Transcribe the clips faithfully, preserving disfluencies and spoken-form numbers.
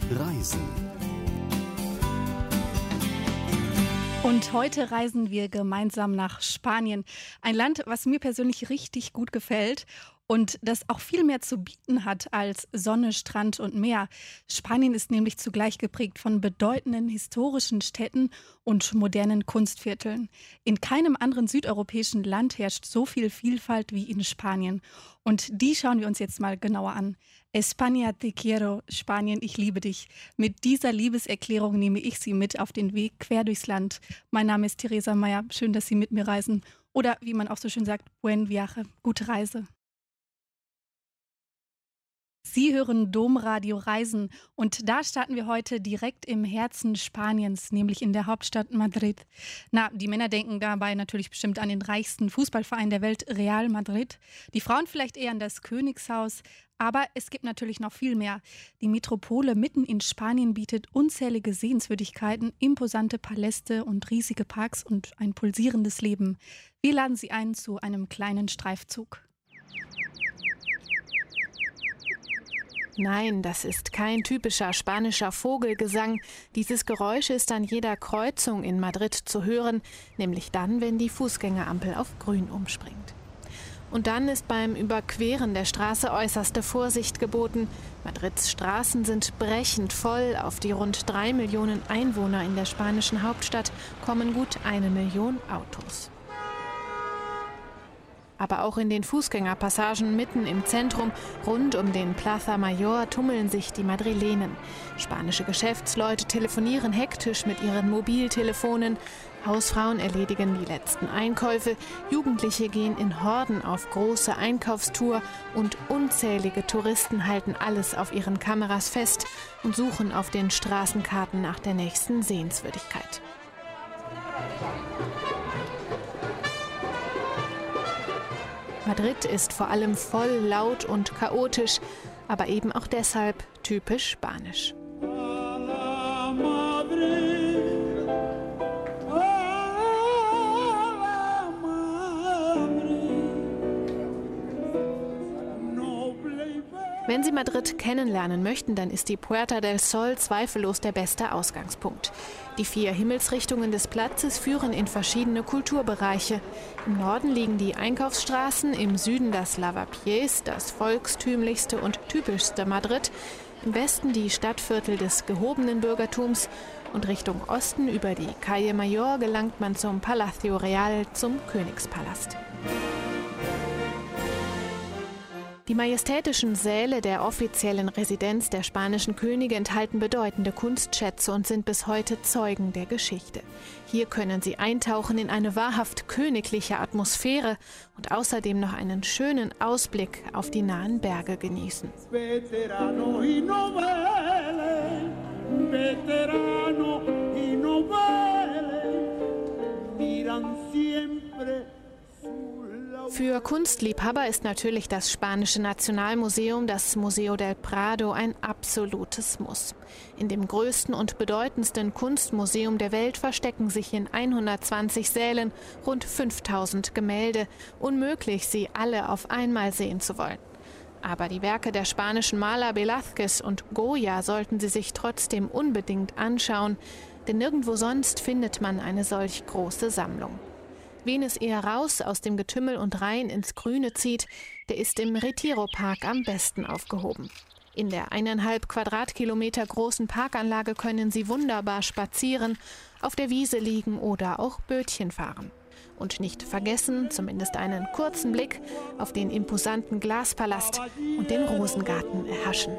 Reisen. Und heute reisen wir gemeinsam nach Spanien. Ein Land, was mir persönlich richtig gut gefällt und das auch viel mehr zu bieten hat als Sonne, Strand und Meer. Spanien ist nämlich zugleich geprägt von bedeutenden historischen Städten und modernen Kunstvierteln. In keinem anderen südeuropäischen Land herrscht so viel Vielfalt wie in Spanien. Und die schauen wir uns jetzt mal genauer an. España te quiero, Spanien, ich liebe dich. Mit dieser Liebeserklärung nehme ich Sie mit auf den Weg quer durchs Land. Mein Name ist Theresa Meyer, schön, dass Sie mit mir reisen. Oder wie man auch so schön sagt, buen viaje, gute Reise. Sie hören Domradio Reisen und da starten wir heute direkt im Herzen Spaniens, nämlich in der Hauptstadt Madrid. Na, die Männer denken dabei natürlich bestimmt an den reichsten Fußballverein der Welt, Real Madrid. Die Frauen vielleicht eher an das Königshaus, aber es gibt natürlich noch viel mehr. Die Metropole mitten in Spanien bietet unzählige Sehenswürdigkeiten, imposante Paläste und riesige Parks und ein pulsierendes Leben. Wir laden Sie ein zu einem kleinen Streifzug. Nein, das ist kein typischer spanischer Vogelgesang. Dieses Geräusch ist an jeder Kreuzung in Madrid zu hören, nämlich dann, wenn die Fußgängerampel auf grün umspringt. Und dann ist beim Überqueren der Straße äußerste Vorsicht geboten. Madrids Straßen sind brechend voll. Auf die rund drei Millionen Einwohner in der spanischen Hauptstadt kommen gut eine Million Autos. Aber auch in den Fußgängerpassagen mitten im Zentrum, rund um den Plaza Mayor, tummeln sich die Madrilenen. Spanische Geschäftsleute telefonieren hektisch mit ihren Mobiltelefonen. Hausfrauen erledigen die letzten Einkäufe. Jugendliche gehen in Horden auf große Einkaufstour. Und unzählige Touristen halten alles auf ihren Kameras fest und suchen auf den Straßenkarten nach der nächsten Sehenswürdigkeit. Madrid ist vor allem voll, laut und chaotisch, aber eben auch deshalb typisch spanisch. Wenn Sie Madrid kennenlernen möchten, dann ist die Puerta del Sol zweifellos der beste Ausgangspunkt. Die vier Himmelsrichtungen des Platzes führen in verschiedene Kulturbereiche. Im Norden liegen die Einkaufsstraßen, im Süden das Lavapiés, das volkstümlichste und typischste Madrid, im Westen die Stadtviertel des gehobenen Bürgertums und Richtung Osten über die Calle Mayor gelangt man zum Palacio Real, zum Königspalast. Die majestätischen Säle der offiziellen Residenz der spanischen Könige enthalten bedeutende Kunstschätze und sind bis heute Zeugen der Geschichte. Hier können Sie eintauchen in eine wahrhaft königliche Atmosphäre und außerdem noch einen schönen Ausblick auf die nahen Berge genießen. Veterano y novelle, veterano y novelle, miran siempre. Für Kunstliebhaber ist natürlich das spanische Nationalmuseum, das Museo del Prado, ein absolutes Muss. In dem größten und bedeutendsten Kunstmuseum der Welt verstecken sich in hundertzwanzig Sälen rund fünftausend Gemälde. Unmöglich, sie alle auf einmal sehen zu wollen. Aber die Werke der spanischen Maler Velázquez und Goya sollten Sie sich trotzdem unbedingt anschauen, denn nirgendwo sonst findet man eine solch große Sammlung. Wen es eher raus aus dem Getümmel und rein ins Grüne zieht, der ist im Retiro-Park am besten aufgehoben. In der eineinhalb Quadratkilometer großen Parkanlage können Sie wunderbar spazieren, auf der Wiese liegen oder auch Bötchen fahren. Und nicht vergessen, zumindest einen kurzen Blick auf den imposanten Glaspalast und den Rosengarten erhaschen.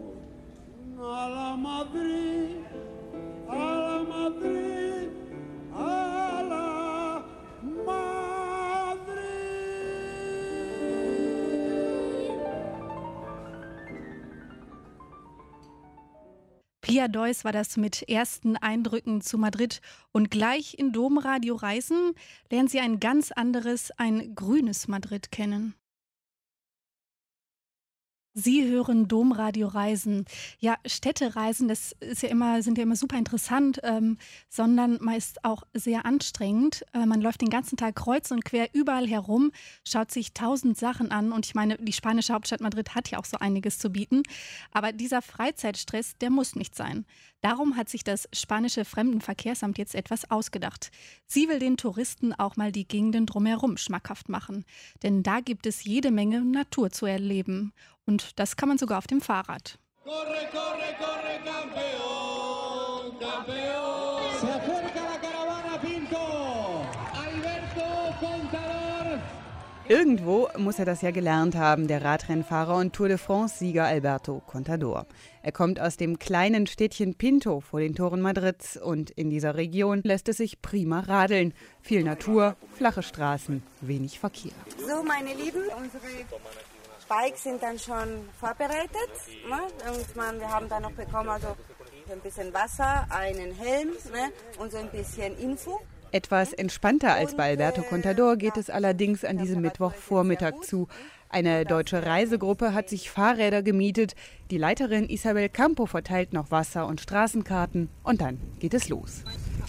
Pia Deuss war das mit ersten Eindrücken zu Madrid. Und gleich in Domradio Reisen lernen Sie ein ganz anderes, ein grünes Madrid kennen. Sie hören Domradio Reisen. Ja, Städtereisen, das ist ja immer, sind ja immer super interessant, ähm, sondern meist auch sehr anstrengend. Äh, man läuft den ganzen Tag kreuz und quer überall herum, schaut sich tausend Sachen an. Und ich meine, die spanische Hauptstadt Madrid hat ja auch so einiges zu bieten. Aber dieser Freizeitstress, der muss nicht sein. Darum hat sich das spanische Fremdenverkehrsamt jetzt etwas ausgedacht. Sie will den Touristen auch mal die Gegenden drumherum schmackhaft machen. Denn da gibt es jede Menge Natur zu erleben. Und das kann man sogar auf dem Fahrrad. Corre, corre, corre, campeón, campeón. Se acerca la caravana Pinto. Alberto Contador. Irgendwo muss er das ja gelernt haben, der Radrennfahrer und Tour de France-Sieger Alberto Contador. Er kommt aus dem kleinen Städtchen Pinto vor den Toren Madrids und in dieser Region lässt es sich prima radeln. Viel Natur, flache Straßen, wenig Verkehr. So, meine Lieben, unsere Bikes sind dann schon vorbereitet. Ne? Und man, wir haben dann noch bekommen also ein bisschen Wasser, einen Helm, ne? Und so ein bisschen Info. Etwas entspannter als bei Alberto Contador geht es allerdings an diesem Mittwochvormittag zu. Eine deutsche Reisegruppe hat sich Fahrräder gemietet. Die Leiterin Isabel Campo verteilt noch Wasser- und Straßenkarten. Und dann geht es los.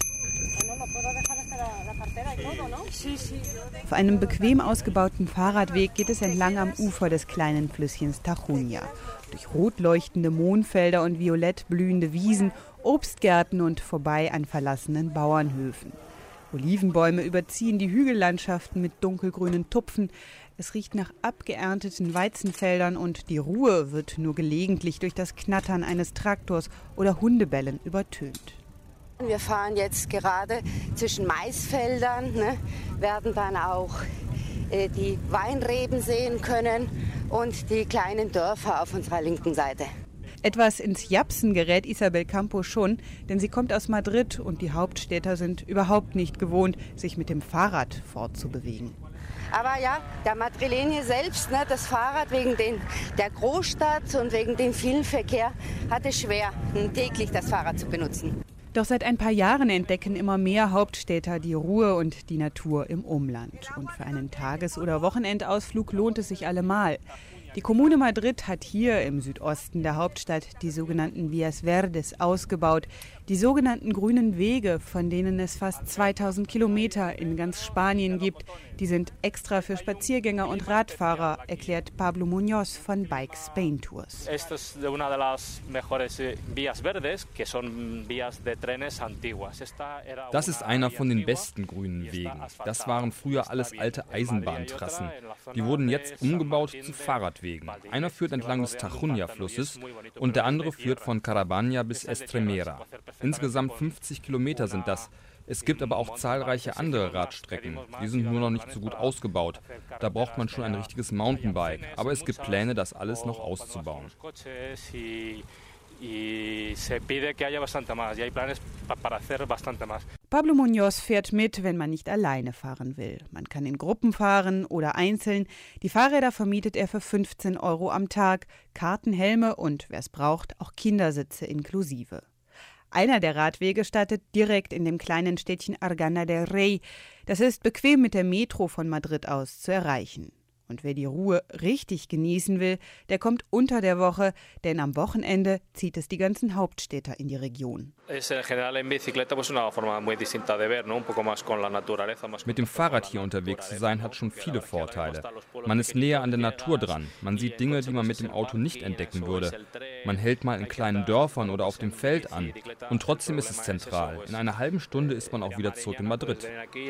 Auf einem bequem ausgebauten Fahrradweg geht es entlang am Ufer des kleinen Flüsschens Tajuña. Durch rot leuchtende Mohnfelder und violett blühende Wiesen, Obstgärten und vorbei an verlassenen Bauernhöfen. Olivenbäume überziehen die Hügellandschaften mit dunkelgrünen Tupfen. Es riecht nach abgeernteten Weizenfeldern und die Ruhe wird nur gelegentlich durch das Knattern eines Traktors oder Hundebellen übertönt. Wir fahren jetzt gerade zwischen Maisfeldern, ne, werden dann auch äh, die Weinreben sehen können und die kleinen Dörfer auf unserer linken Seite. Etwas ins Japsen gerät Isabel Campo schon, denn sie kommt aus Madrid und die Hauptstädter sind überhaupt nicht gewohnt, sich mit dem Fahrrad fortzubewegen. Aber ja, der Madrileño selbst, ne, das Fahrrad wegen den, der Großstadt und wegen dem vielen Verkehr, hat es schwer, täglich das Fahrrad zu benutzen. Doch seit ein paar Jahren entdecken immer mehr Hauptstädter die Ruhe und die Natur im Umland. Und für einen Tages- oder Wochenendausflug lohnt es sich allemal. Die Kommune Madrid hat hier im Südosten der Hauptstadt die sogenannten Vías Verdes ausgebaut. Die sogenannten grünen Wege, von denen es fast zweitausend Kilometer in ganz Spanien gibt, die sind extra für Spaziergänger und Radfahrer, erklärt Pablo Muñoz von Bike Spain Tours. Das ist einer von den besten grünen Wegen. Das waren früher alles alte Eisenbahntrassen. Die wurden jetzt umgebaut zu Fahrradwegen. Einer führt entlang des Tajuña-Flusses und der andere führt von Carabanya bis Estremera. Insgesamt fünfzig Kilometer sind das. Es gibt aber auch zahlreiche andere Radstrecken. Die sind nur noch nicht so gut ausgebaut. Da braucht man schon ein richtiges Mountainbike. Aber es gibt Pläne, das alles noch auszubauen. Pablo Muñoz fährt mit, wenn man nicht alleine fahren will. Man kann in Gruppen fahren oder einzeln. Die Fahrräder vermietet er für fünfzehn Euro am Tag. Karten, Helme und, wer es braucht, auch Kindersitze inklusive. Einer der Radwege startet direkt in dem kleinen Städtchen Argana del Rey. Das ist bequem mit der Metro von Madrid aus zu erreichen. Und wer die Ruhe richtig genießen will, der kommt unter der Woche, denn am Wochenende zieht es die ganzen Hauptstädter in die Region. Mit dem Fahrrad hier unterwegs zu sein, hat schon viele Vorteile. Man ist näher an der Natur dran. Man sieht Dinge, die man mit dem Auto nicht entdecken würde. Man hält mal in kleinen Dörfern oder auf dem Feld an. Und trotzdem ist es zentral. In einer halben Stunde ist man auch wieder zurück in Madrid.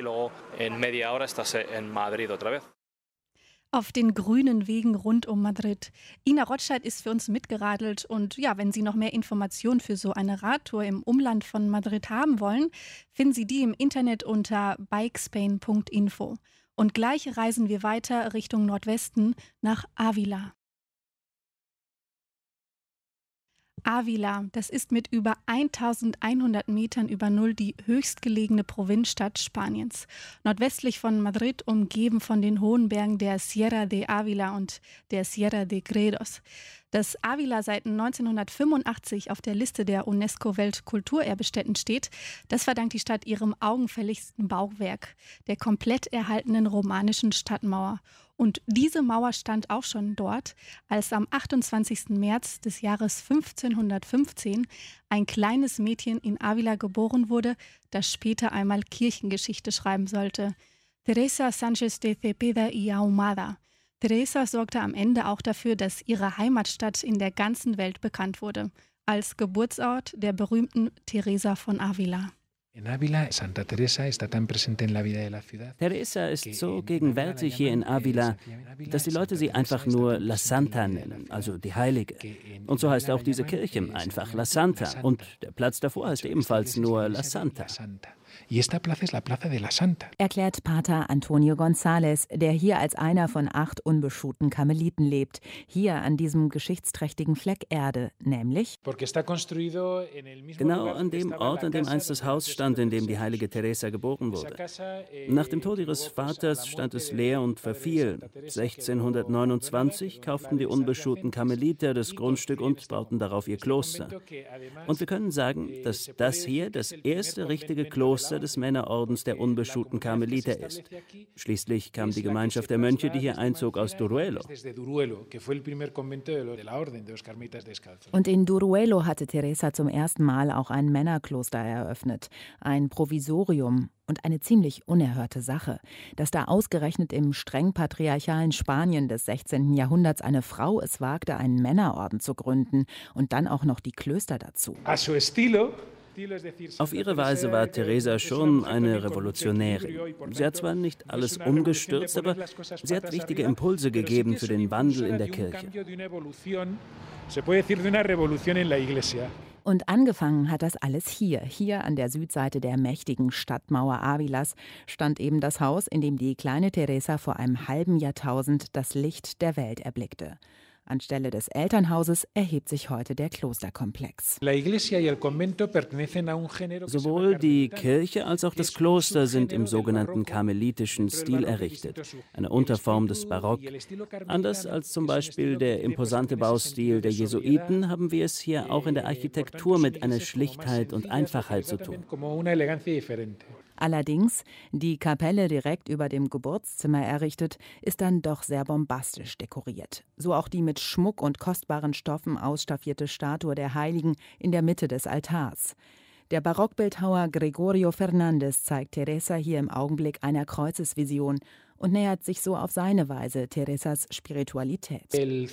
Auf den grünen Wegen rund um Madrid. Ina Rotscheid ist für uns mitgeradelt und ja, wenn Sie noch mehr Informationen für so eine Radtour im Umland von Madrid haben wollen, finden Sie die im Internet unter bikespain punkt info. Und gleich reisen wir weiter Richtung Nordwesten nach Ávila. Ávila, das ist mit über eintausendeinhundert Metern über Null die höchstgelegene Provinzstadt Spaniens. Nordwestlich von Madrid, umgeben von den hohen Bergen der Sierra de Ávila und der Sierra de Gredos. Dass Ávila seit neunzehnhundertfünfundachtzig auf der Liste der UNESCO-Weltkulturerbestätten steht, das verdankt die Stadt ihrem augenfälligsten Bauwerk, der komplett erhaltenen romanischen Stadtmauer. Und diese Mauer stand auch schon dort, als am achtundzwanzigsten März des Jahres fünfzehnhundertfünfzehn ein kleines Mädchen in Ávila geboren wurde, das später einmal Kirchengeschichte schreiben sollte. Teresa Sánchez de Cepeda y Ahumada. Teresa sorgte am Ende auch dafür, dass ihre Heimatstadt in der ganzen Welt bekannt wurde, als Geburtsort der berühmten Teresa von Ávila. Teresa ist so gegenwärtig hier in Ávila, dass die Leute sie einfach nur La Santa nennen, also die Heilige. Und so heißt auch diese Kirche einfach La Santa und der Platz davor heißt ebenfalls nur La Santa. Erklärt Pater Antonio González, der hier als einer von acht unbeschuhten Karmeliten lebt. Hier an diesem geschichtsträchtigen Fleck Erde, nämlich genau an dem Ort, an dem einst das Haus stand, in dem die heilige Teresa geboren wurde. Nach dem Tod ihres Vaters stand es leer und verfiel. sechzehnhundertneunundzwanzig kauften die unbeschuhten Karmeliter das Grundstück und bauten darauf ihr Kloster. Und wir können sagen, dass das hier das erste richtige Kloster des Männerordens der unbeschuhten Karmeliter ist. Schließlich kam die Gemeinschaft der Mönche, die hier einzog, aus Duruelo. Und in Duruelo hatte Teresa zum ersten Mal auch ein Männerkloster eröffnet. Ein Provisorium und eine ziemlich unerhörte Sache, dass da ausgerechnet im streng patriarchalen Spanien des sechzehnten Jahrhunderts eine Frau es wagte, einen Männerorden zu gründen und dann auch noch die Klöster dazu. Auf ihre Weise war Teresa schon eine Revolutionärin. Sie hat zwar nicht alles umgestürzt, aber sie hat wichtige Impulse gegeben für den Wandel in der Kirche. Und angefangen hat das alles hier. Hier an der Südseite der mächtigen Stadtmauer Ávilas stand eben das Haus, in dem die kleine Teresa vor einem halben Jahrtausend das Licht der Welt erblickte. Anstelle des Elternhauses erhebt sich heute der Klosterkomplex. Sowohl die Kirche als auch das Kloster sind im sogenannten karmelitischen Stil errichtet, eine Unterform des Barock. Anders als zum Beispiel der imposante Baustil der Jesuiten haben wir es hier auch in der Architektur mit einer Schlichtheit und Einfachheit zu tun. Allerdings, die Kapelle direkt über dem Geburtszimmer errichtet, ist dann doch sehr bombastisch dekoriert. So auch die mit Schmuck und kostbaren Stoffen ausstaffierte Statue der Heiligen in der Mitte des Altars. Der Barockbildhauer Gregorio Fernández zeigt Teresa hier im Augenblick einer Kreuzesvision und nähert sich so auf seine Weise Teresas Spiritualität.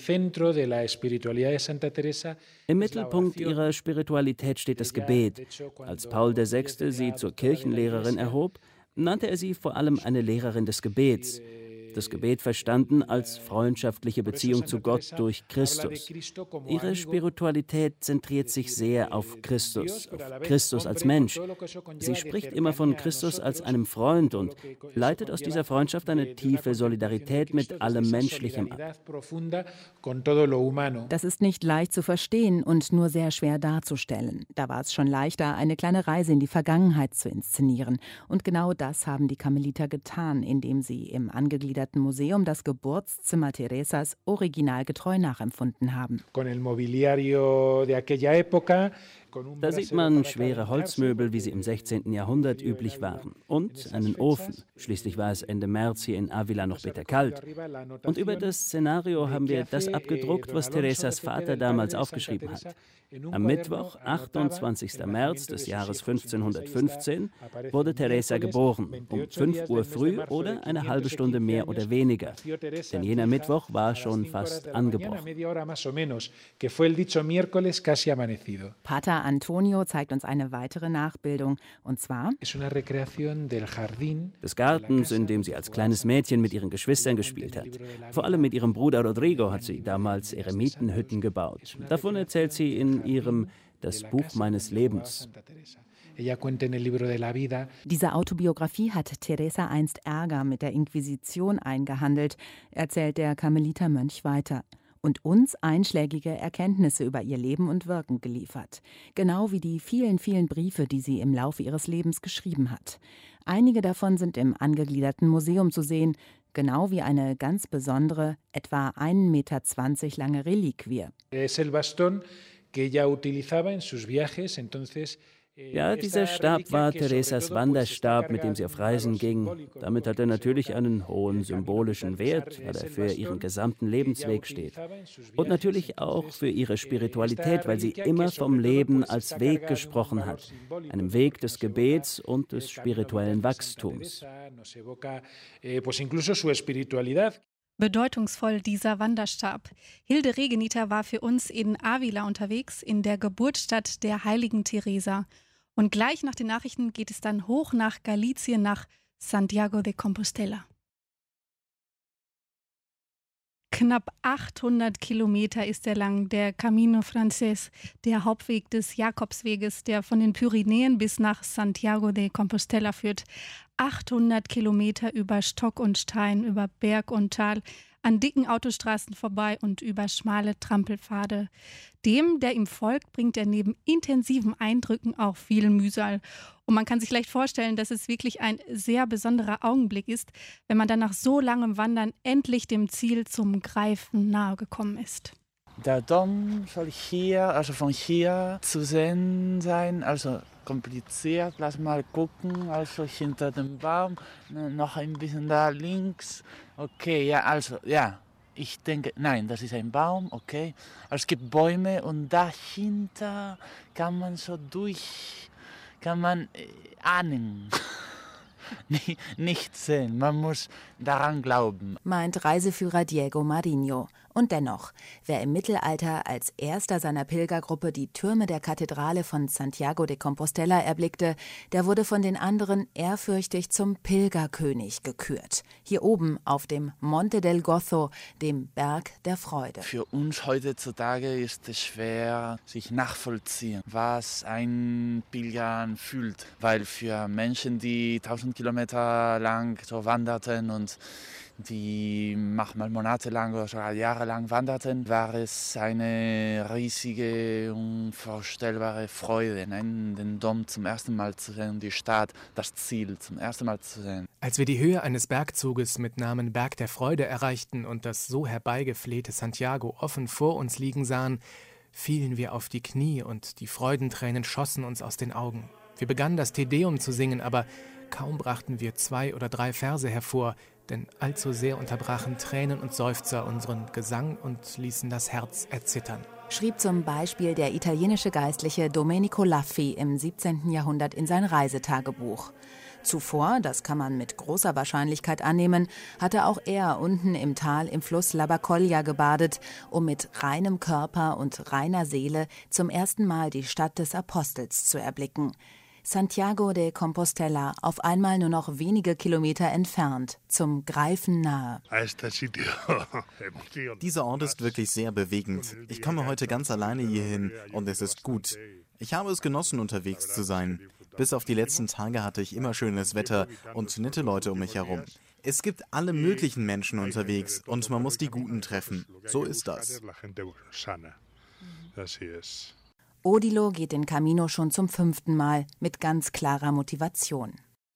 Im Mittelpunkt ihrer Spiritualität steht das Gebet. Als Paul der Sechste sie zur Kirchenlehrerin erhob, nannte er sie vor allem eine Lehrerin des Gebets. Das Gebet verstanden als freundschaftliche Beziehung zu Gott durch Christus. Ihre Spiritualität zentriert sich sehr auf Christus, auf Christus als Mensch. Sie spricht immer von Christus als einem Freund und leitet aus dieser Freundschaft eine tiefe Solidarität mit allem Menschlichem ab. Das ist nicht leicht zu verstehen und nur sehr schwer darzustellen. Da war es schon leichter, eine kleine Reise in die Vergangenheit zu inszenieren. Und genau das haben die Karmeliter getan, indem sie im angegliederten Museum das Geburtszimmer Teresas originalgetreu nachempfunden haben. Da sieht man schwere Holzmöbel, wie sie im sechzehnten Jahrhundert üblich waren. Und einen Ofen. Schließlich war es Ende März hier in Ávila noch bitterkalt. Und über das Szenario haben wir das abgedruckt, was Teresas Vater damals aufgeschrieben hat. Am Mittwoch, achtundzwanzigsten März des Jahres fünfzehnhundertfünfzehn, wurde Teresa geboren, um fünf Uhr früh oder eine halbe Stunde mehr oder weniger. Denn jener Mittwoch war schon fast angebrochen. Pater Antonio zeigt uns eine weitere Nachbildung, und zwar des Gartens, in dem sie als kleines Mädchen mit ihren Geschwistern gespielt hat. Vor allem mit ihrem Bruder Rodrigo hat sie damals Eremitenhütten gebaut. Davon erzählt sie in ihrem Das Buch meines Lebens. Diese Autobiografie hat Teresa einst Ärger mit der Inquisition eingehandelt, erzählt der Karmelitermönch weiter. Und uns einschlägige Erkenntnisse über ihr Leben und Wirken geliefert. Genau wie die vielen, vielen Briefe, die sie im Laufe ihres Lebens geschrieben hat. Einige davon sind im angegliederten Museum zu sehen, genau wie eine ganz besondere, etwa ein Meter zwanzig lange Reliquie. Ja, dieser Stab war Teresas Wanderstab, mit dem sie auf Reisen ging. Damit hat er natürlich einen hohen symbolischen Wert, weil er für ihren gesamten Lebensweg steht. Und natürlich auch für ihre Spiritualität, weil sie immer vom Leben als Weg gesprochen hat. Einem Weg des Gebets und des spirituellen Wachstums. Bedeutungsvoll dieser Wanderstab. Hilde Regeniter war für uns in Ávila unterwegs, in der Geburtsstadt der heiligen Teresa. Und gleich nach den Nachrichten geht es dann hoch nach Galicien, nach Santiago de Compostela. Knapp achthundert Kilometer ist er lang, der Camino Francés, der Hauptweg des Jakobsweges, der von den Pyrenäen bis nach Santiago de Compostela führt. achthundert Kilometer über Stock und Stein, über Berg und Tal, an dicken Autostraßen vorbei und über schmale Trampelpfade. Dem, der ihm folgt, bringt er neben intensiven Eindrücken auch viel Mühsal. Und man kann sich leicht vorstellen, dass es wirklich ein sehr besonderer Augenblick ist, wenn man dann nach so langem Wandern endlich dem Ziel zum Greifen nahe gekommen ist. Der Dom soll hier, also von hier zu sehen sein, also kompliziert. Lass mal gucken, also hinter dem Baum, noch ein bisschen da links. Okay, ja, also, ja, ich denke, nein, das ist ein Baum, okay. Also es gibt Bäume und dahinter kann man so durch, kann man äh, ahnen. Nicht sehen, man muss daran glauben, meint Reiseführer Diego Marinho. Und dennoch, wer im Mittelalter als erster seiner Pilgergruppe die Türme der Kathedrale von Santiago de Compostela erblickte, der wurde von den anderen ehrfürchtig zum Pilgerkönig gekürt. Hier oben auf dem Monte del Gozo, dem Berg der Freude. Für uns heutzutage ist es schwer, sich nachvollziehen, was ein Pilger fühlt. Weil für Menschen, die tausend Kilometer lang so wanderten und die manchmal monatelang oder sogar jahrelang wanderten, war es eine riesige, unvorstellbare Freude, den Dom zum ersten Mal zu sehen, die Stadt, das Ziel zum ersten Mal zu sehen. Als wir die Höhe eines Bergzuges mit Namen Berg der Freude erreichten und das so herbeigeflehte Santiago offen vor uns liegen sahen, fielen wir auf die Knie und die Freudentränen schossen uns aus den Augen. Wir begannen das Te Deum zu singen, aber kaum brachten wir zwei oder drei Verse hervor, denn allzu sehr unterbrachen Tränen und Seufzer unseren Gesang und ließen das Herz erzittern. Schrieb zum Beispiel der italienische Geistliche Domenico Laffi im siebzehnten Jahrhundert in sein Reisetagebuch. Zuvor, das kann man mit großer Wahrscheinlichkeit annehmen, hatte auch er unten im Tal im Fluss Labacoglia gebadet, um mit reinem Körper und reiner Seele zum ersten Mal die Stadt des Apostels zu erblicken. Santiago de Compostela, auf einmal nur noch wenige Kilometer entfernt, zum Greifen nahe. Dieser Ort ist wirklich sehr bewegend. Ich komme heute ganz alleine hierhin und es ist gut. Ich habe es genossen, unterwegs zu sein. Bis auf die letzten Tage hatte ich immer schönes Wetter und nette Leute um mich herum. Es gibt alle möglichen Menschen unterwegs und man muss die Guten treffen. So ist das. Odilo geht den Camino schon zum fünften Mal mit ganz klarer Motivation.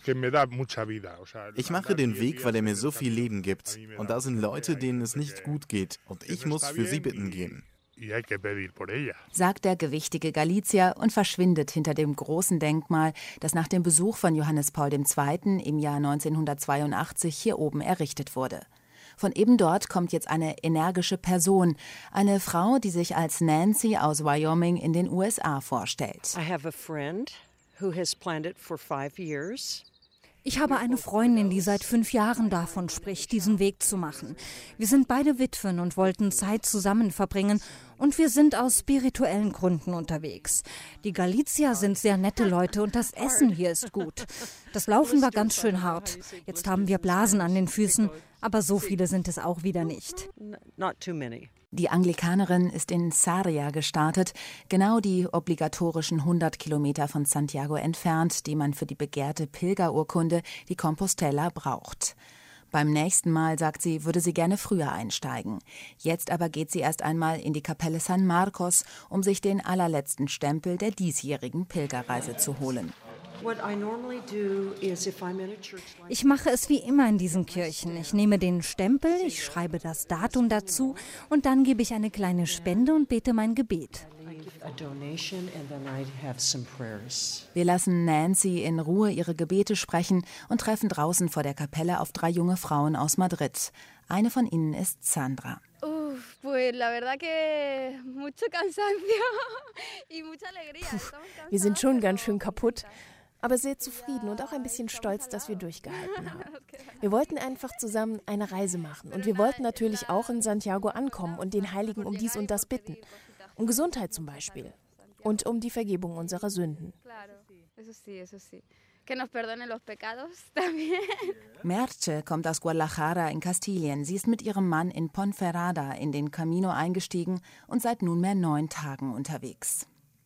Ich mache den Weg, weil er mir so viel Leben gibt. Und da sind Leute, denen es nicht gut geht. Und ich muss für sie bitten gehen. Sagt der gewichtige Galizier und verschwindet hinter dem großen Denkmal, das nach dem Besuch von Johannes Paul der Zweite im Jahr neunzehnhundertzweiundachtzig hier oben errichtet wurde. Von eben dort kommt jetzt eine energische Person, eine Frau, die sich als Nancy aus Wyoming in den U S A vorstellt. I have a friend who has planned it for five years. Ich habe eine Freundin, die seit fünf Jahren davon spricht, diesen Weg zu machen. Wir sind beide Witwen und wollten Zeit zusammen verbringen und wir sind aus spirituellen Gründen unterwegs. Die Galizier sind sehr nette Leute und das Essen hier ist gut. Das Laufen war ganz schön hart. Jetzt haben wir Blasen an den Füßen, aber so viele sind es auch wieder nicht. Die Anglikanerin ist in Sarria gestartet, genau die obligatorischen hundert Kilometer von Santiago entfernt, die man für die begehrte Pilgerurkunde, die Compostela, braucht. Beim nächsten Mal, sagt sie, würde sie gerne früher einsteigen. Jetzt aber geht sie erst einmal in die Kapelle San Marcos, um sich den allerletzten Stempel der diesjährigen Pilgerreise zu holen. Ich mache es wie immer in diesen Kirchen. Ich nehme den Stempel, ich schreibe das Datum dazu und dann gebe ich eine kleine Spende und bete mein Gebet. Wir lassen Nancy in Ruhe ihre Gebete sprechen und treffen draußen vor der Kapelle auf drei junge Frauen aus Madrid. Eine von ihnen ist Sandra. Puh, wir sind schon ganz schön kaputt, aber sehr zufrieden und auch ein bisschen stolz, dass wir durchgehalten haben. Wir wollten einfach zusammen eine Reise machen und wir wollten natürlich auch in Santiago ankommen und den Heiligen um dies und das bitten. Um Gesundheit zum Beispiel und um die Vergebung unserer Sünden. Merche kommt aus Guadalajara in Kastilien. Sie ist mit ihrem Mann in Ponferrada in den Camino eingestiegen und seit nunmehr neun Tagen unterwegs.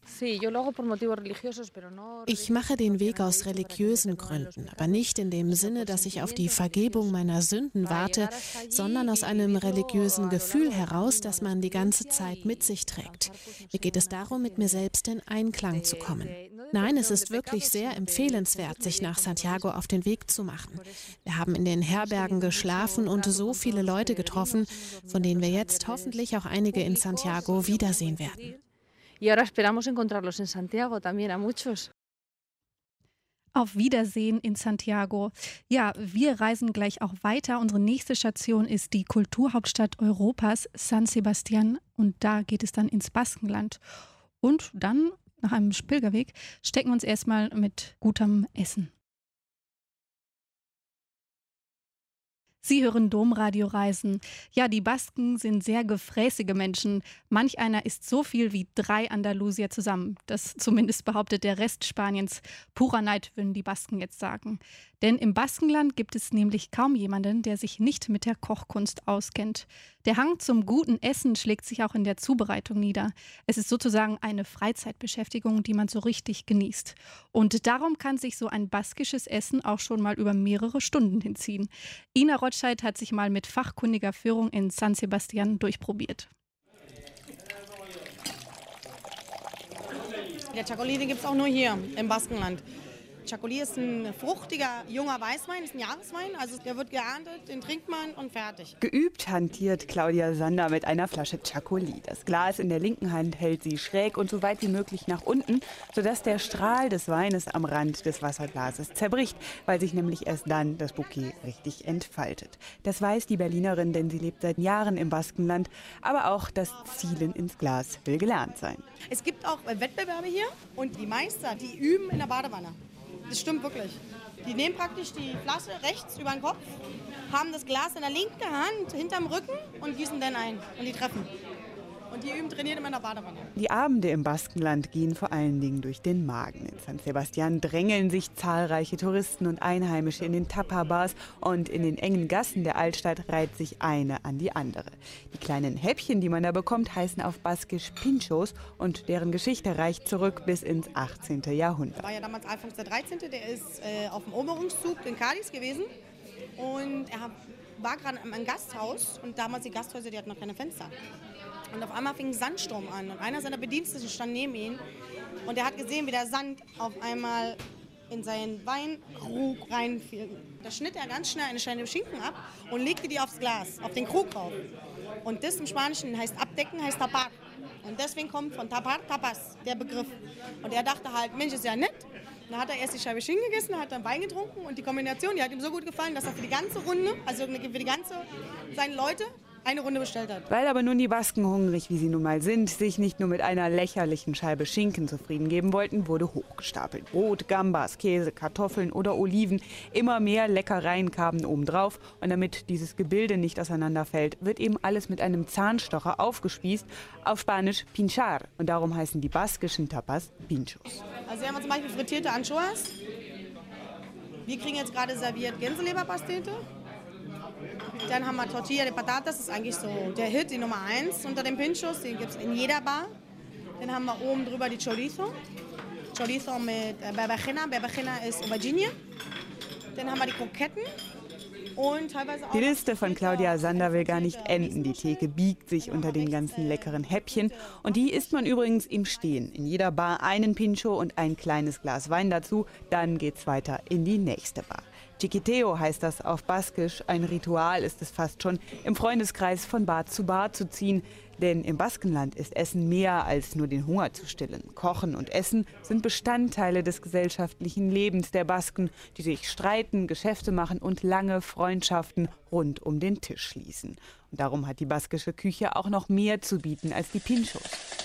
Ich mache den Weg aus religiösen Gründen, aber nicht in dem Sinne, dass ich auf die Vergebung meiner Sünden warte, sondern aus einem religiösen Gefühl heraus, das man die ganze Zeit mit sich trägt. Mir geht es darum, mit mir selbst in Einklang zu kommen. Nein, es ist wirklich sehr empfehlenswert, sich nach Santiago auf den Weg zu machen. Wir haben in den Herbergen geschlafen und so viele Leute getroffen, von denen wir jetzt hoffentlich auch einige in Santiago wiedersehen werden. Y ahora esperamos encontrarlos en Santiago también a muchos. Auf Wiedersehen in Santiago. Ja, wir reisen gleich auch weiter. Unsere nächste Station ist die Kulturhauptstadt Europas, San Sebastián. Und da geht es dann ins Baskenland. Und dann, nach einem Pilgerweg, stecken wir uns erstmal mit gutem Essen. Sie hören Domradio Reisen. Ja, die Basken sind sehr gefräßige Menschen. Manch einer isst so viel wie drei Andalusier zusammen. Das zumindest behauptet der Rest Spaniens. Purer Neid, würden die Basken jetzt sagen. Denn im Baskenland gibt es nämlich kaum jemanden, der sich nicht mit der Kochkunst auskennt. Der Hang zum guten Essen schlägt sich auch in der Zubereitung nieder. Es ist sozusagen eine Freizeitbeschäftigung, die man so richtig genießt. Und darum kann sich so ein baskisches Essen auch schon mal über mehrere Stunden hinziehen. Ina Rotscheid hat sich mal mit fachkundiger Führung in San Sebastián durchprobiert. Der Chacolí, den gibt es auch nur hier im Baskenland. Chacolí ist ein fruchtiger, junger Weißwein, ist ein Jahreswein, also der wird geerntet, den trinkt man und fertig. Geübt hantiert Claudia Sander mit einer Flasche Chacolí. Das Glas in der linken Hand hält sie schräg und so weit wie möglich nach unten, sodass der Strahl des Weines am Rand des Wasserglases zerbricht, weil sich nämlich erst dann das Bouquet richtig entfaltet. Das weiß die Berlinerin, denn sie lebt seit Jahren im Baskenland, aber auch das Zielen ins Glas will gelernt sein. Es gibt auch Wettbewerbe hier und die Meister, die üben in der Badewanne. Das stimmt wirklich. Die nehmen praktisch die Flasche rechts über den Kopf, haben das Glas in der linken Hand hinterm Rücken und gießen dann ein. Und die treffen. Und die üben, trainieren immer in der Badewanne. Die Abende im Baskenland gehen vor allen Dingen durch den Magen. In San Sebastián drängeln sich zahlreiche Touristen und Einheimische in den Tapa-Bars und in den engen Gassen der Altstadt reiht sich eine an die andere. Die kleinen Häppchen, die man da bekommt, heißen auf Baskisch Pinchos und deren Geschichte reicht zurück bis ins achtzehnten Jahrhundert. Da war ja damals Alfons der dreizehnte, der ist äh, auf dem Eroberungszug in Cádiz gewesen und er war gerade in einem Gasthaus und damals die Gasthäuser, die hatten noch keine Fenster. Und auf einmal fing ein Sandsturm an und einer seiner Bediensteten stand neben ihm und er hat gesehen, wie der Sand auf einmal in seinen Weinkrug reinfiel. Da schnitt er ganz schnell eine Scheibe Schinken ab und legte die aufs Glas, auf den Krug drauf. Und das im Spanischen heißt abdecken, heißt tapar. Und deswegen kommt von tapar, tapas, der Begriff. Und er dachte halt, Mensch, ist ja nett. Dann hat er erst die Scheibe Schinken gegessen, hat dann Wein getrunken und die Kombination, die hat ihm so gut gefallen, dass er für die ganze Runde, also für die ganze, seine Leute, eine Runde bestellt hat. Weil aber nun die Basken, hungrig wie sie nun mal sind, sich nicht nur mit einer lächerlichen Scheibe Schinken zufrieden geben wollten, wurde hochgestapelt. Brot, Gambas, Käse, Kartoffeln oder Oliven. Immer mehr Leckereien kamen obendrauf. Und damit dieses Gebilde nicht auseinanderfällt, wird eben alles mit einem Zahnstocher aufgespießt. Auf Spanisch pinchar. Und darum heißen die baskischen Tapas Pinchos. Also hier haben wir zum Beispiel frittierte Anchoas. Wir kriegen jetzt gerade serviert Gänseleberpastete. Dann haben wir Tortilla de Patatas, das ist eigentlich so der Hit, die Nummer eins unter den Pinchos, den gibt es in jeder Bar. Dann haben wir oben drüber die Chorizo, Chorizo mit Berbejena, Berbejena ist Aubergine. Dann haben wir die Kroketten und teilweise auch... Die Liste von Claudia Sander will gar nicht enden. Die Theke biegt sich unter den ganzen leckeren Häppchen. Und die isst man übrigens im Stehen. In jeder Bar einen Pincho und ein kleines Glas Wein dazu. Dann geht's weiter in die nächste Bar. Chiquiteo heißt das auf Baskisch. Ein Ritual ist es fast schon, im Freundeskreis von Bar zu Bar zu ziehen. Denn im Baskenland ist Essen mehr als nur den Hunger zu stillen. Kochen und Essen sind Bestandteile des gesellschaftlichen Lebens der Basken, die sich streiten, Geschäfte machen und lange Freundschaften rund um den Tisch schließen. Und darum hat die baskische Küche auch noch mehr zu bieten als die Pinchos.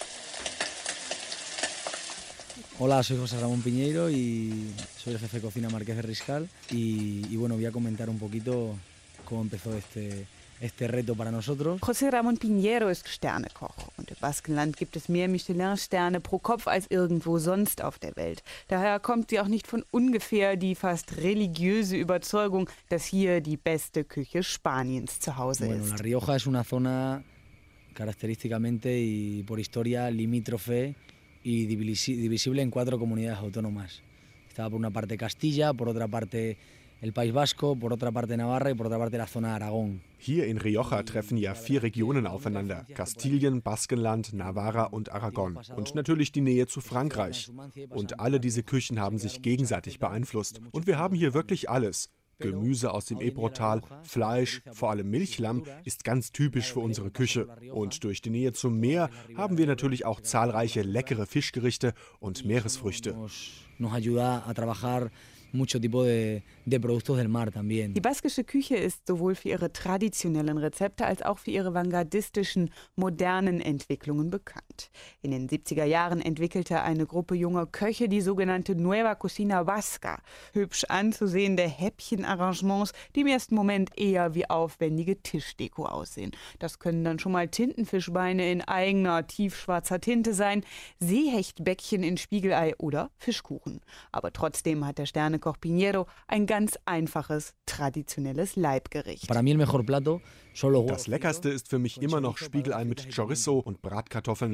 Hola, soy José Ramón Piñeiro y soy el jefe de cocina Marqués de Riscal y, y bueno, voy a comentar un poquito cómo empezó este, este reto para nosotros. José Ramón Piñeiro ist Sternekoch und im Baskenland gibt es mehr Michelin-Sterne pro Kopf als irgendwo sonst auf der Welt. Daher kommt sie auch nicht von ungefähr die fast religiöse Überzeugung, dass hier die beste Küche Spaniens zu Hause bueno, ist. La Rioja es una zona característicamente y por historia limítrofe y divisible en cuatro comunidades autónomas. Estaba por una parte Castilla, por otra parte el País Vasco, por otra parte Navarra y por otra parte la zona de Aragón. Hier in Rioja treffen ja vier Regionen aufeinander: Kastilien, Baskenland, Navarra und Aragon. Und natürlich die Nähe zu Frankreich. Und alle diese Küchen haben sich gegenseitig beeinflusst. Und wir haben hier wirklich alles. Gemüse aus dem Ebrotal, Fleisch, vor allem Milchlamm, ist ganz typisch für unsere Küche. Und durch die Nähe zum Meer haben wir natürlich auch zahlreiche leckere Fischgerichte und Meeresfrüchte. Nos ayuda a trabajar mucho tipo de, de productos del mar también. Die baskische Küche ist sowohl für ihre traditionellen Rezepte als auch für ihre vanguardistischen, modernen Entwicklungen bekannt. In den siebziger Jahren entwickelte eine Gruppe junger Köche die sogenannte Nueva Cocina Vasca. Hübsch anzusehende Häppchenarrangements, die im ersten Moment eher wie aufwendige Tischdeko aussehen. Das können dann schon mal Tintenfischbeine in eigener tiefschwarzer Tinte sein, Seehechtbäckchen in Spiegelei oder Fischkuchen. Aber trotzdem hat der Sternekoch Piñeiro ein ganz einfaches, traditionelles Leibgericht. Das Leckerste ist für mich immer noch Spiegelei mit Chorizo und Bratkartoffeln.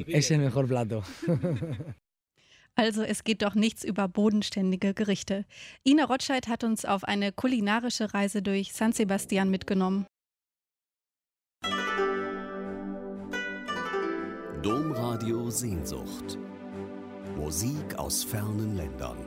Also es geht doch nichts über bodenständige Gerichte. Ina Rotscheid hat uns auf eine kulinarische Reise durch San Sebastián mitgenommen. Domradio Sehnsucht. Musik aus fernen Ländern.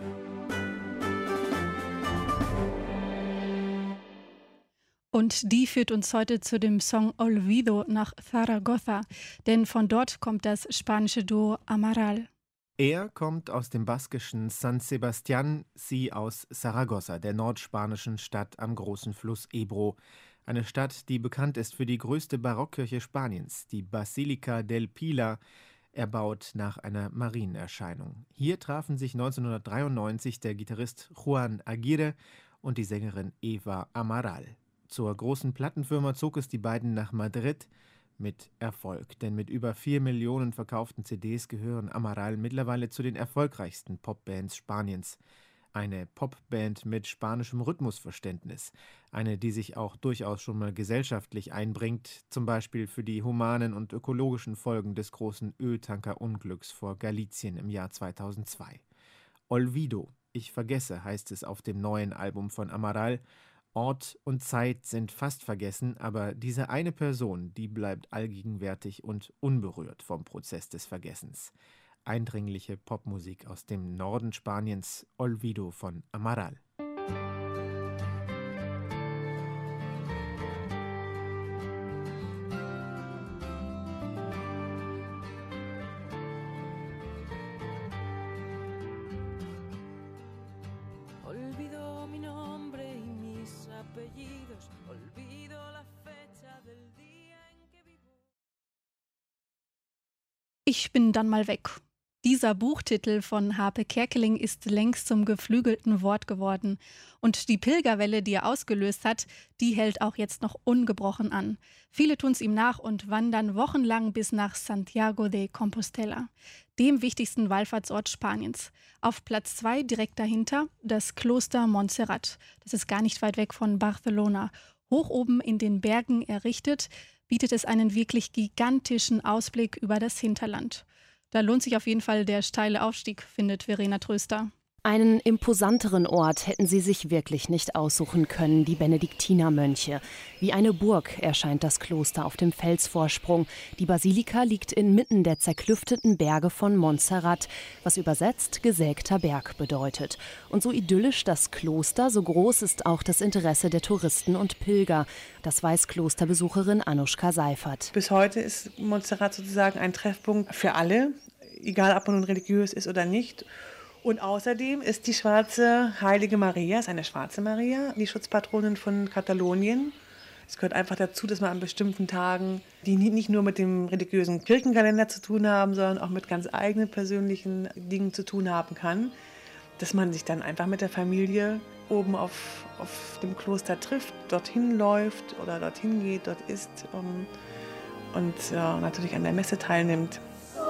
Und die führt uns heute zu dem Song Olvido nach Zaragoza, denn von dort kommt das spanische Duo Amaral. Er kommt aus dem baskischen San Sebastián, sie aus Zaragoza, der nordspanischen Stadt am großen Fluss Ebro. Eine Stadt, die bekannt ist für die größte Barockkirche Spaniens, die Basílica del Pilar, erbaut nach einer Marienerscheinung. Hier trafen sich neunzehnhundertdreiundneunzig der Gitarrist Juan Aguirre und die Sängerin Eva Amaral. Zur großen Plattenfirma zog es die beiden nach Madrid mit Erfolg. Denn mit über vier Millionen verkauften C Ds gehören Amaral mittlerweile zu den erfolgreichsten Popbands Spaniens. Eine Popband mit spanischem Rhythmusverständnis. Eine, die sich auch durchaus schon mal gesellschaftlich einbringt, zum Beispiel für die humanen und ökologischen Folgen des großen Öltankerunglücks vor Galicien im Jahr zweitausendzwei. Olvido, ich vergesse, heißt es auf dem neuen Album von Amaral. Ort und Zeit sind fast vergessen, aber diese eine Person, die bleibt allgegenwärtig und unberührt vom Prozess des Vergessens. Eindringliche Popmusik aus dem Norden Spaniens, Olvido von Amaral. Ich bin dann mal weg. Dieser Buchtitel von Harpe Kerkeling ist längst zum geflügelten Wort geworden. Und die Pilgerwelle, die er ausgelöst hat, die hält auch jetzt noch ungebrochen an. Viele tun es ihm nach und wandern wochenlang bis nach Santiago de Compostela, dem wichtigsten Wallfahrtsort Spaniens. Auf Platz zwei direkt dahinter das Kloster Montserrat. Das ist gar nicht weit weg von Barcelona. Hoch oben in den Bergen errichtet, bietet es einen wirklich gigantischen Ausblick über das Hinterland. Da lohnt sich auf jeden Fall der steile Aufstieg, findet Verena Tröster. Einen imposanteren Ort hätten sie sich wirklich nicht aussuchen können, die Benediktinermönche. Wie eine Burg erscheint das Kloster auf dem Felsvorsprung. Die Basilika liegt inmitten der zerklüfteten Berge von Montserrat, was übersetzt gesägter Berg bedeutet. Und so idyllisch das Kloster, so groß ist auch das Interesse der Touristen und Pilger. Das weiß Klosterbesucherin Anushka Seifert. Bis heute ist Montserrat sozusagen ein Treffpunkt für alle, egal ob man nun religiös ist oder nicht. Und außerdem ist die schwarze Heilige Maria, ist eine schwarze Maria, die Schutzpatronin von Katalonien. Es gehört einfach dazu, dass man an bestimmten Tagen, die nicht nur mit dem religiösen Kirchenkalender zu tun haben, sondern auch mit ganz eigenen persönlichen Dingen zu tun haben kann, dass man sich dann einfach mit der Familie oben auf, auf dem Kloster trifft, dorthin läuft oder dorthin geht, dort isst um, und ja, natürlich an der Messe teilnimmt.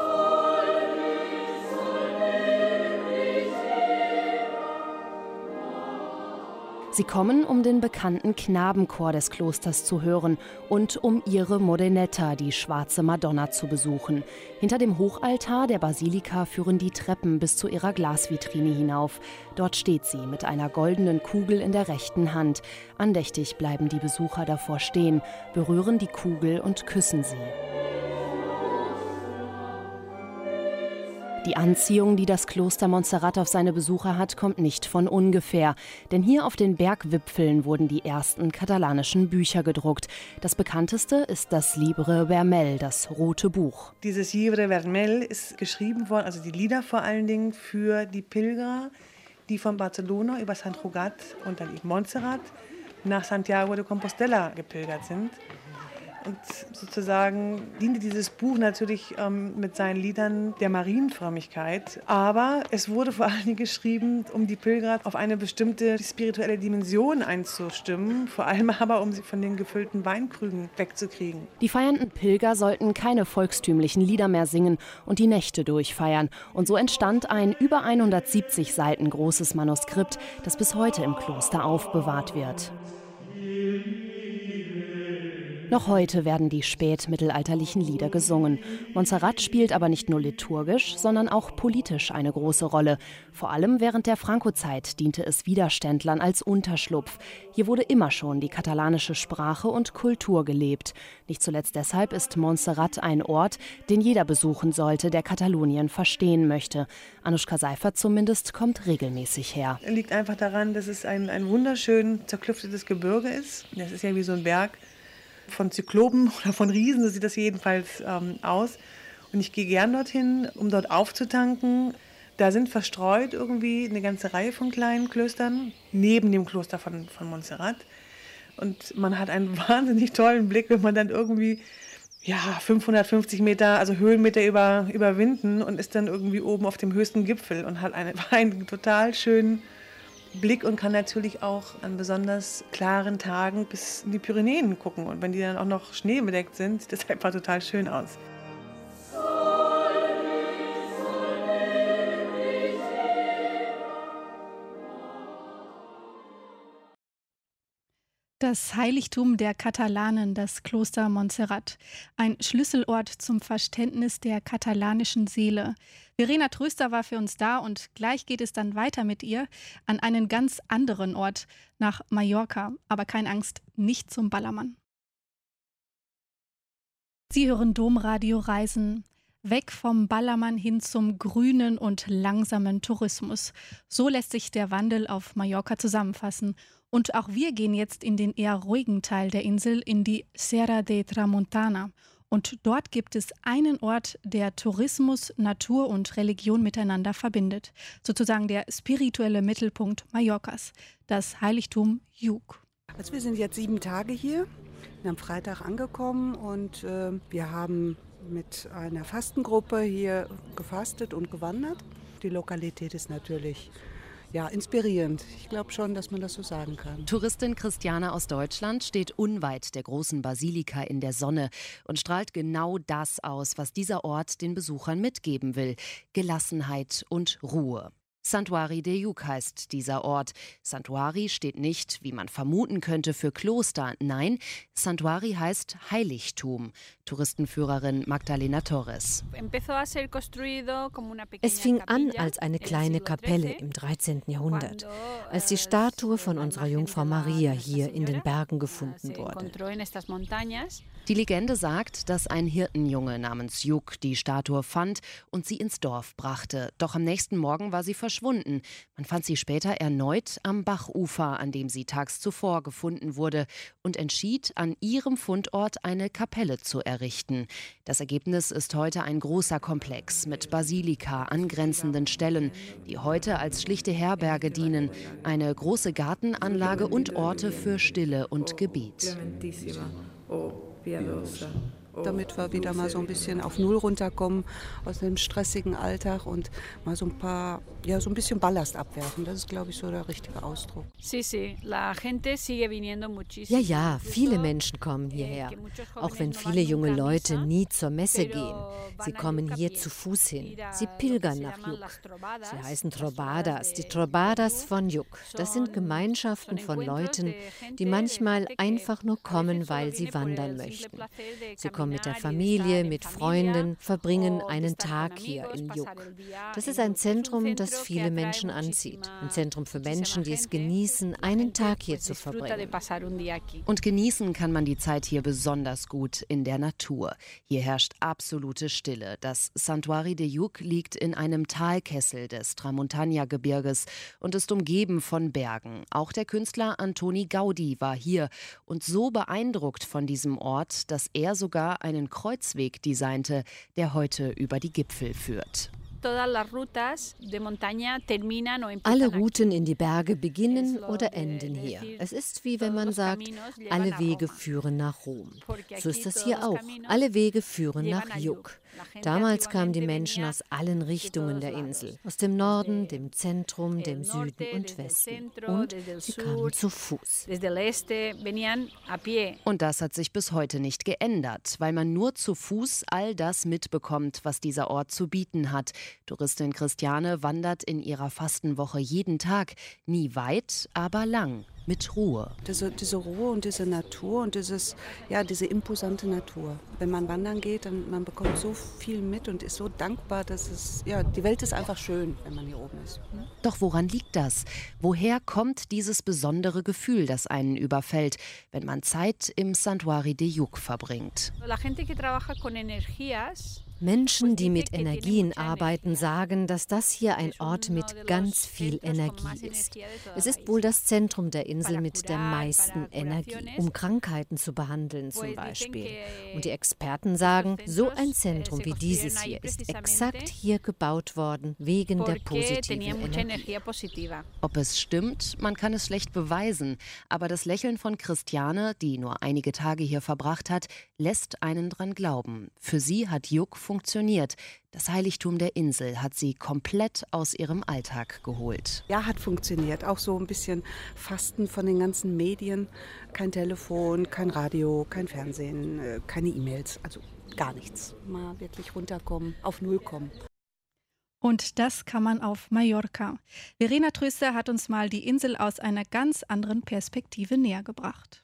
Sie kommen, um den bekannten Knabenchor des Klosters zu hören und um ihre Morenetta, die schwarze Madonna, zu besuchen. Hinter dem Hochaltar der Basilika führen die Treppen bis zu ihrer Glasvitrine hinauf. Dort steht sie mit einer goldenen Kugel in der rechten Hand. Andächtig bleiben die Besucher davor stehen, berühren die Kugel und küssen sie. Die Anziehung, die das Kloster Montserrat auf seine Besucher hat, kommt nicht von ungefähr. Denn hier auf den Bergwipfeln wurden die ersten katalanischen Bücher gedruckt. Das bekannteste ist das Llibre Vermell, das Rote Buch. Dieses Llibre Vermell ist geschrieben worden, also die Lieder vor allen Dingen, für die Pilger, die von Barcelona über Sant Cugat und dann eben Montserrat nach Santiago de Compostela gepilgert sind. Und sozusagen diente dieses Buch natürlich ähm, mit seinen Liedern der Marienfrömmigkeit. Aber es wurde vor allem geschrieben, um die Pilger auf eine bestimmte spirituelle Dimension einzustimmen. Vor allem aber, um sie von den gefüllten Weinkrügen wegzukriegen. Die feiernden Pilger sollten keine volkstümlichen Lieder mehr singen und die Nächte durchfeiern. Und so entstand ein über hundertsiebzig Seiten großes Manuskript, das bis heute im Kloster aufbewahrt wird. Noch heute werden die spätmittelalterlichen Lieder gesungen. Montserrat spielt aber nicht nur liturgisch, sondern auch politisch eine große Rolle. Vor allem während der Franco-Zeit diente es Widerständlern als Unterschlupf. Hier wurde immer schon die katalanische Sprache und Kultur gelebt. Nicht zuletzt deshalb ist Montserrat ein Ort, den jeder besuchen sollte, der Katalonien verstehen möchte. Anushka Seifert zumindest kommt regelmäßig her. Liegt einfach daran, dass es ein, ein wunderschön zerklüftetes Gebirge ist. Das ist ja wie so ein Berg von Zyklopen oder von Riesen, so sieht das jedenfalls ähm, aus. Und ich gehe gern dorthin, um dort aufzutanken. Da sind verstreut irgendwie eine ganze Reihe von kleinen Klöstern, neben dem Kloster von, von Montserrat. Und man hat einen wahnsinnig tollen Blick, wenn man dann irgendwie ja, fünfhundertfünfzig Meter, also Höhenmeter über, überwinden und ist dann irgendwie oben auf dem höchsten Gipfel und hat eine, einen total schönen Blick und kann natürlich auch an besonders klaren Tagen bis in die Pyrenäen gucken. Und wenn die dann auch noch schneebedeckt sind, sieht das einfach total schön aus. Das Heiligtum der Katalanen, das Kloster Montserrat. Ein Schlüsselort zum Verständnis der katalanischen Seele. Verena Tröster war für uns da und gleich geht es dann weiter mit ihr an einen ganz anderen Ort, nach Mallorca. Aber keine Angst, nicht zum Ballermann. Sie hören Domradio Reisen. Weg vom Ballermann hin zum grünen und langsamen Tourismus. So lässt sich der Wandel auf Mallorca zusammenfassen. Und auch wir gehen jetzt in den eher ruhigen Teil der Insel, in die Serra de Tramuntana. Und dort gibt es einen Ort, der Tourismus, Natur und Religion miteinander verbindet. Sozusagen der spirituelle Mittelpunkt Mallorcas, das Heiligtum Lluc. Also wir sind jetzt sieben Tage hier, wir haben Freitag angekommen und äh, wir haben mit einer Fastengruppe hier gefastet und gewandert. Die Lokalität ist natürlich ja, inspirierend. Ich glaube schon, dass man das so sagen kann. Touristin Christiane aus Deutschland steht unweit der großen Basilika in der Sonne und strahlt genau das aus, was dieser Ort den Besuchern mitgeben will: Gelassenheit und Ruhe. Santuari de Yuk heißt dieser Ort. Santuari steht nicht, wie man vermuten könnte, für Kloster. Nein, Santuari heißt Heiligtum. Touristenführerin Magdalena Torres. Es fing an als eine kleine Kapelle im dreizehnten Jahrhundert, als die Statue von unserer Jungfrau Maria hier in den Bergen gefunden wurde. Die Legende sagt, dass ein Hirtenjunge namens Yuk die Statue fand und sie ins Dorf brachte. Doch am nächsten Morgen war sie verschwunden. Man fand sie später erneut am Bachufer, an dem sie tags zuvor gefunden wurde, und entschied, an ihrem Fundort eine Kapelle zu errichten. Das Ergebnis ist heute ein großer Komplex mit Basilika, angrenzenden Stellen, die heute als schlichte Herberge dienen, eine große Gartenanlage und Orte für Stille und Gebet. Damit wir wieder mal so ein bisschen auf Null runterkommen aus dem stressigen Alltag und mal so ein paar, ja, so ein bisschen Ballast abwerfen. Das ist, glaube ich, so der richtige Ausdruck. Ja, ja, viele Menschen kommen hierher. Auch wenn viele junge Leute nie zur Messe gehen. Sie kommen hier zu Fuß hin. Sie pilgern nach Yuk. Sie heißen Trobadas, die Trobadas von Yuk. Das sind Gemeinschaften von Leuten, die manchmal einfach nur kommen, weil sie wandern möchten. Sie kommen mit der Familie, mit Freunden, verbringen einen Tag hier in Yuk. Das ist ein Zentrum, das viele Menschen anzieht. Ein Zentrum für Menschen, die es genießen, einen Tag hier zu verbringen. Und genießen kann man die Zeit hier besonders gut in der Natur. Hier herrscht absolute Stille. Das Santuari de Yuk liegt in einem Talkessel des Tramontana-Gebirges und ist umgeben von Bergen. Auch der Künstler Antoni Gaudí war hier und so beeindruckt von diesem Ort, dass er sogar einen Kreuzweg designte, der heute über die Gipfel führt. Alle Routen in die Berge beginnen oder enden hier. Es ist wie wenn man sagt, alle Wege führen nach Rom. So ist das hier auch. Alle Wege führen nach Yuk. Damals kamen die Menschen aus allen Richtungen der Insel. Aus dem Norden, dem Zentrum, dem Süden und Westen. Und sie kamen zu Fuß. Und das hat sich bis heute nicht geändert, weil man nur zu Fuß all das mitbekommt, was dieser Ort zu bieten hat. Touristin Christiane wandert in ihrer Fastenwoche jeden Tag, nie weit, aber lang, mit Ruhe. Diese, diese Ruhe und diese Natur und dieses, ja, diese imposante Natur. Wenn man wandern geht, dann man bekommt so viel mit und ist so dankbar, dass es, ja, die Welt ist einfach schön, wenn man hier oben ist. Doch woran liegt das? Woher kommt dieses besondere Gefühl, das einen überfällt, wenn man Zeit im Santuari de Yuk verbringt? Menschen, die mit Energien arbeiten, sagen, dass das hier ein Ort mit ganz viel Energie ist. Es ist wohl das Zentrum der Insel mit der meisten Energie, um Krankheiten zu behandeln zum Beispiel. Und die Experten sagen, so ein Zentrum wie dieses hier ist exakt hier gebaut worden, wegen der positiven Energie. Ob es stimmt, man kann es schlecht beweisen. Aber das Lächeln von Christiane, die nur einige Tage hier verbracht hat, lässt einen dran glauben. Für sie hat Yuk funktioniert. Das Heiligtum der Insel hat sie komplett aus ihrem Alltag geholt. Ja, hat funktioniert. Auch so ein bisschen Fasten von den ganzen Medien. Kein Telefon, kein Radio, kein Fernsehen, keine E-Mails. Also gar nichts. Mal wirklich runterkommen, auf Null kommen. Und das kann man auf Mallorca. Verena Tröster hat uns mal die Insel aus einer ganz anderen Perspektive näher gebracht.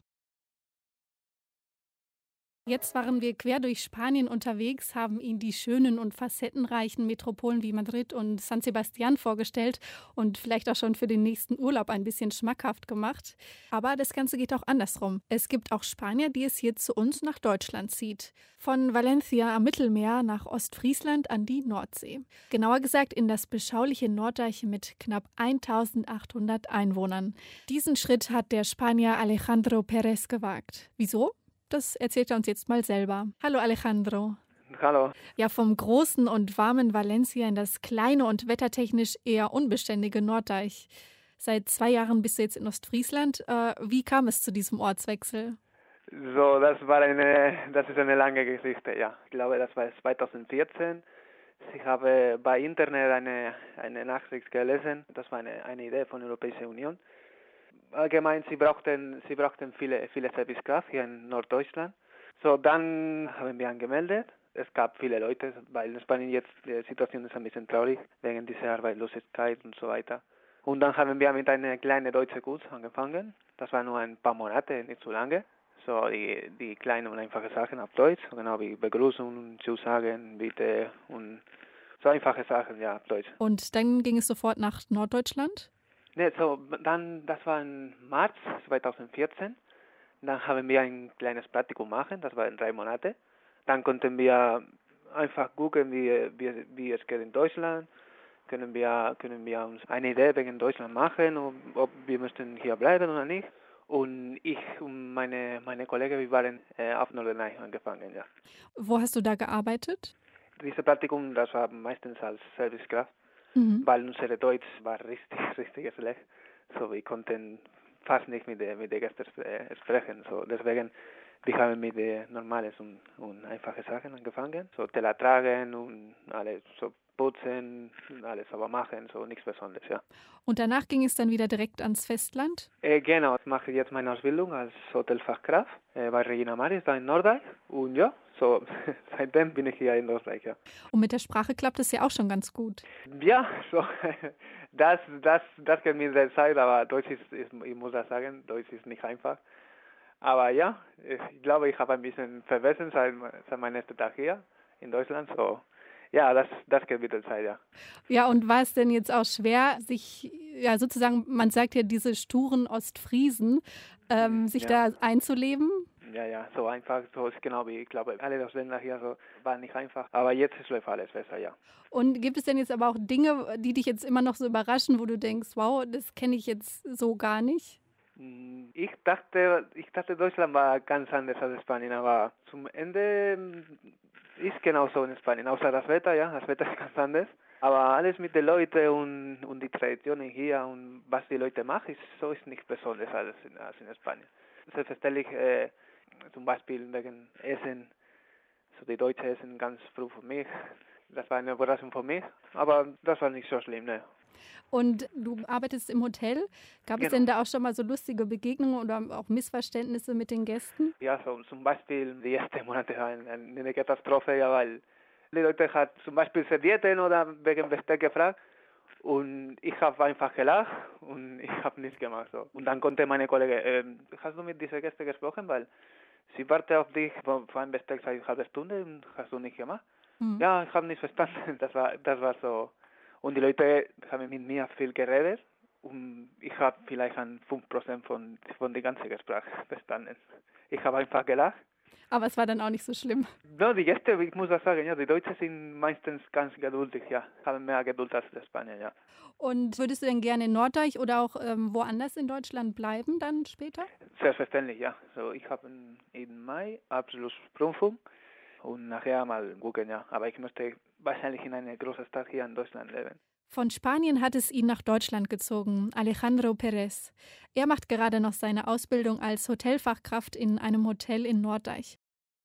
Jetzt waren wir quer durch Spanien unterwegs, haben Ihnen die schönen und facettenreichen Metropolen wie Madrid und San Sebastián vorgestellt und vielleicht auch schon für den nächsten Urlaub ein bisschen schmackhaft gemacht. Aber das Ganze geht auch andersrum. Es gibt auch Spanier, die es hier zu uns nach Deutschland zieht. Von Valencia am Mittelmeer nach Ostfriesland an die Nordsee. Genauer gesagt in das beschauliche Norddeich mit knapp eintausendachthundert Einwohnern. Diesen Schritt hat der Spanier Alejandro Pérez gewagt. Wieso? Das erzählt er uns jetzt mal selber. Hallo Alejandro. Hallo. Ja, vom großen und warmen Valencia in das kleine und wettertechnisch eher unbeständige Norddeich. Seit zwei Jahren bist du jetzt in Ostfriesland. Äh, wie kam es zu diesem Ortswechsel? So, das war eine, das ist eine lange Geschichte, ja. Ich glaube, das war zweitausendvierzehn. Ich habe bei Internet eine, eine Nachricht gelesen. Das war eine, eine Idee von der Europäischen Union. Allgemein, sie brauchten, sie brauchten viele, viele Servicekraft hier in Norddeutschland. So, dann haben wir angemeldet Es gab viele Leute, weil in Spanien jetzt die Situation ist ein bisschen traurig, wegen dieser Arbeitslosigkeit und so weiter. Und dann haben wir mit einem kleinen deutschen Kurs angefangen. Das war nur ein paar Monate, nicht so lange. So die, die kleinen und einfachen Sachen auf Deutsch, genau wie Begrüßung, Zusagen, Bitte und so einfache Sachen, ja, auf Deutsch. Und dann ging es sofort nach Norddeutschland? Ne, so dann, das war im März zweitausendvierzehn. Dann haben wir ein kleines Praktikum machen, das war in drei Monate. Dann konnten wir einfach gucken, wie, wie, wie es geht in Deutschland. Können wir, können wir uns eine Idee wegen Deutschland machen, ob, ob wir müssen hier bleiben oder nicht. Und ich und meine, meine Kollegen, wir waren äh, auf Norderney angefangen, ja. Wo hast du da gearbeitet? Dieses Praktikum, das war meistens als Servicekraft, mhm. weil unser Deutsch war richtig, richtig schlecht. So, wir konnten fast nicht mit den mit der Gästen äh, sprechen. So, deswegen, wir haben mit den normalen und, und einfachen Sachen angefangen. So, Teller tragen und alles so putzen, alles sauber machen, so nichts Besonderes, ja. Und danach ging es dann wieder direkt ans Festland? Äh, genau, ich mache jetzt meine Ausbildung als Hotelfachkraft äh, bei Regina Maris, da in Norddeich. Und ja, so seitdem bin ich hier in Norddeich, ja. Und mit der Sprache klappt es ja auch schon ganz gut. Ja, so, das, das, das geht mit der Zeit, aber Deutsch ist, ist, ich muss das sagen, Deutsch ist nicht einfach. Aber ja, ich glaube, ich habe ein bisschen verbessert seit, seit meinem ersten Tag hier in Deutschland, so. Ja, das, das geht mit der Zeit, ja. Ja, und war es denn jetzt auch schwer, sich, ja sozusagen, man sagt ja diese sturen Ostfriesen, ähm, sich ja. da einzuleben? Ja, ja, so einfach, so ist genau wie, ich glaube, alle Ausländer hier, so war nicht einfach. Aber jetzt läuft alles besser, ja. Und gibt es denn jetzt aber auch Dinge, die dich jetzt immer noch so überraschen, wo du denkst, wow, das kenne ich jetzt so gar nicht? Ich dachte, ich dachte, Deutschland war ganz anders als Spanien, aber zum Ende ist genauso in Spanien, außer das Wetter, ja, das Wetter ist ganz anders. Aber alles mit den Leuten und, und die Traditionen hier und was die Leute machen, ist, so ist nicht besonders als in, als in Spanien. Selbstverständlich, äh, zum Beispiel wegen Essen, so die Deutschen essen ganz früh für mich. Das war eine Überraschung für mich, aber das war nicht so schlimm, ne. Und du arbeitest im Hotel. Gab genau. es denn da auch schon mal so lustige Begegnungen oder auch Missverständnisse mit den Gästen? Ja, so zum Beispiel die ersten Monate eine, eine Katastrophe, ja, weil die Leute hat zum Beispiel Servietten oder wegen Besteck gefragt und ich habe einfach gelacht und ich habe nichts gemacht. So. Und dann konnte meine Kollegin, äh, hast du mit diesen Gästen gesprochen, weil sie warten auf dich für ein Besteck seit einer halben Stunde und hast du nicht gemacht? Mhm. Ja, ich habe nicht verstanden. Das war, das war so. Und die Leute haben mit mir viel geredet und ich habe vielleicht ein fünf Prozent von, von der ganzen Sprache verstanden. Ich habe einfach gelacht. Aber es war dann auch nicht so schlimm. No, die Gäste, ich muss das sagen, ja, die Deutschen sind meistens ganz geduldig, ja, haben mehr Geduld als die Spanier, ja. Und würdest du denn gerne in Norddeich oder auch ähm, woanders in Deutschland bleiben dann später? Selbstverständlich, ja. So, ich habe im Mai Abschlussprüfung und nachher mal gucken, ja. Aber ich möchte wahrscheinlich in einer großen Stadt hier in Deutschland leben. Von Spanien hat es ihn nach Deutschland gezogen, Alejandro Pérez. Er macht gerade noch seine Ausbildung als Hotelfachkraft in einem Hotel in Norddeich.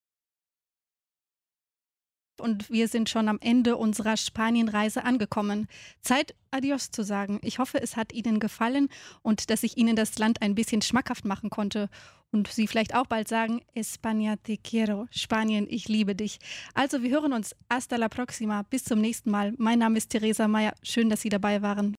Und wir sind schon am Ende unserer Spanienreise angekommen. Zeit, Adios zu sagen. Ich hoffe, es hat Ihnen gefallen und dass ich Ihnen das Land ein bisschen schmackhaft machen konnte. Und Sie vielleicht auch bald sagen, España te quiero, Spanien, ich liebe dich. Also wir hören uns hasta la próxima, bis zum nächsten Mal. Mein Name ist Theresa Mayer, schön, dass Sie dabei waren.